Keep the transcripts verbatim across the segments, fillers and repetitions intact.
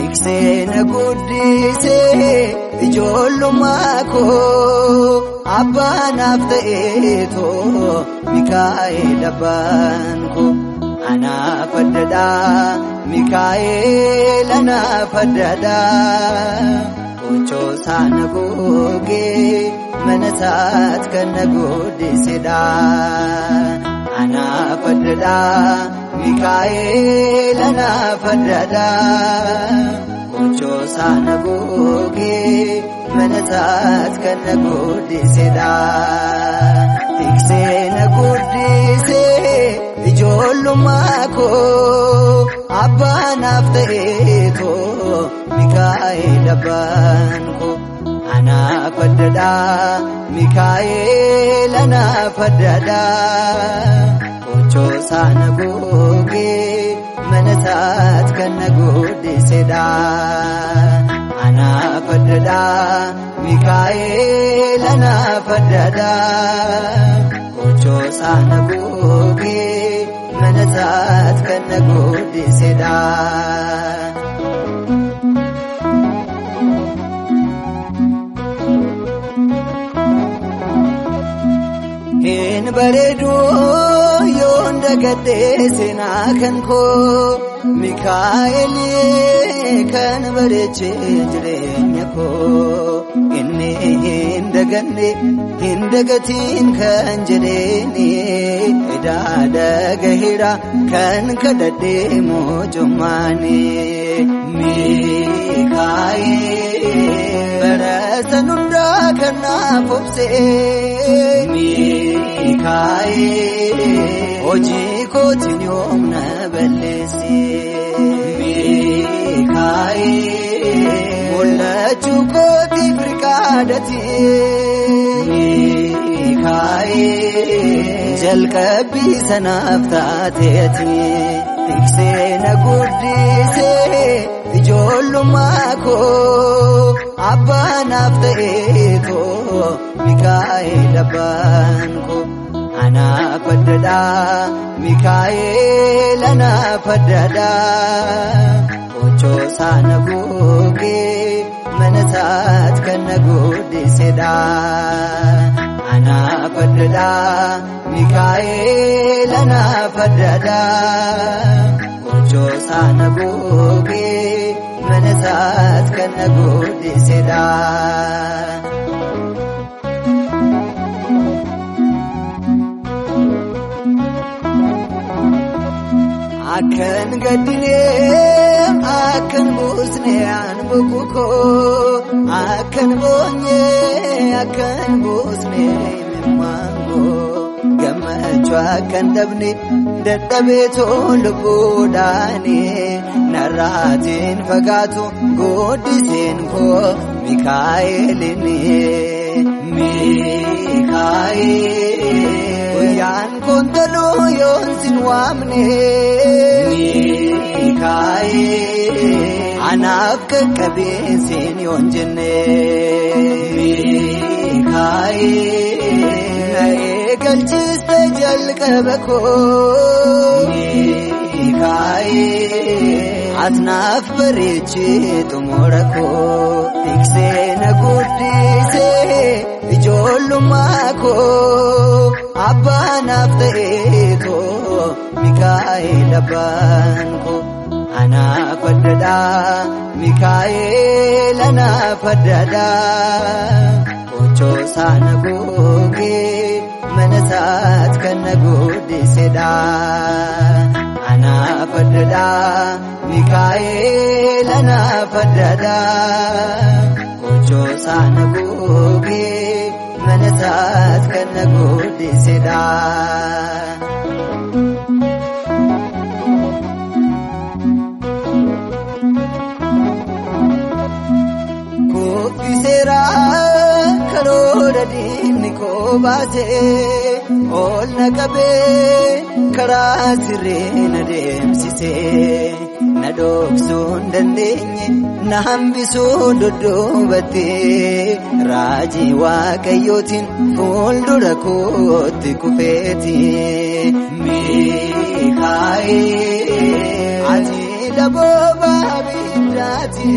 tiksee guddise ijoollummaa koo abbaanaaf ta'eeto Mikaa'el abbaan koo anaaf addadha Mikaa'el anaaf addadha Ocho sana goge manasat kan nagudisidha ana fadda Mikaa'el ana fadda Ocho sana goge manasat kan nagudisidha tiksee nagudise ijoollummaa koo abbaanaaf ta'eeto Mikaa'el abbaan koo anaaf addadha Mikaa'el anaaf addadha Ocho sana goge manasat kan nagudisidha anaaf addadha Mikaa'el anaaf addadha Ocho sana goge manasat kan nagudisidha Hin bareedu yoon dagadhee seenaa kan koo Mikaa'el kan bareeche jireenya koo inni hin daganne hin dagatiin kan jedheeni idaada gahira kan kadhadhee moojummaani Mikaa'el barasan hundaa kan naaf obsee Mikaa'el hojii kootiin yoomna balleesse Mikaa'el mul'achuu kootiif riqaadhate Mikaa'el jalqabbii sanaaf taateeti tiksee guddise ijoollummaa koo abbaanaaf ta'eeto Mikaa'el abbaan koo anaaf addadha Mikaa'el anaaf addadha Ocho sana goge manasat kan nagudisidha anaaf addadha Mikaa'el anaaf addadha Ocho sana goge manasat kan nagudisidha Akan gadine akan busne an bukuko akan bonye akan busne memanggo gammachu akan dabne dadhabeeto lubbuudhaani narraatiin fagaatu guddiseen koo Mikaa'elini Mikaa'el yaan kontaloo yoon sin waamne Mikaa'el anaaf qaqqabeensin yoon jenne Mikaa'el na eegalchiste jalqaba koo Mikaa'el atnaaf bareeche xumura koo tiksee guddise ijoollummaa koo abbaanaaf ta'eeto Mikaa'el abbaan koo anaaf addadha Mikaa'el anaaf addadha Ocho sana goge manasat kan nagudisidha anaaf addadha Mikaa'el anaaf addadha Ocho sana goge manasat kan nagudisidha Kufisera karoora diinni koo baase ol na qabee karaa sirree na deemsise na dhoksuu hin dandeenye na hambisuu dudduubatte raajii waaqayyootiin fuuldura kootti kufeeti Mikaa'el ati daboo baabee godati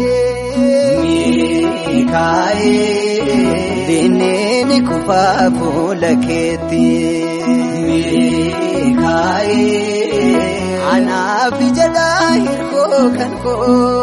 Mikael dinni kufa fulaketi Mikael ana bijada hirko kanko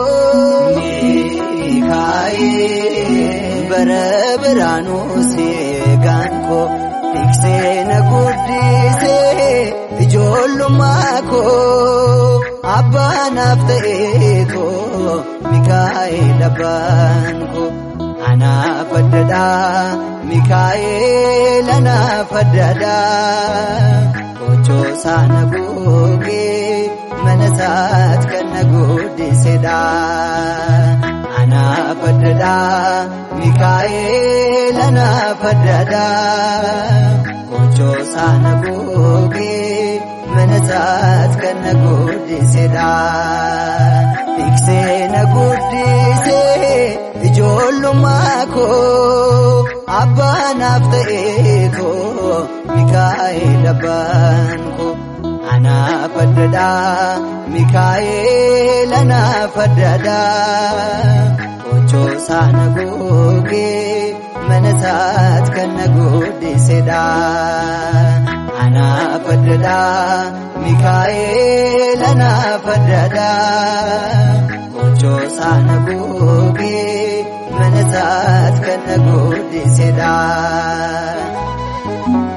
Mikael barabranu se ganko Tiksena guddise ijolumako abba nafteeto Mikael abanko ana faddada Mikael ana faddada kocho sana goge manasat kana guddiseda ana faddada Mikael ana faddada kocho sana goge manasat kana guddiseda tiksena guddise ijolumako abba nafteeto Mikael abanko ana faddada Mikael ana faddada kocho sana goge manasat kana guddiseda ana faddada Mikael ana faddada kocho sana goge manasat kana guddiseda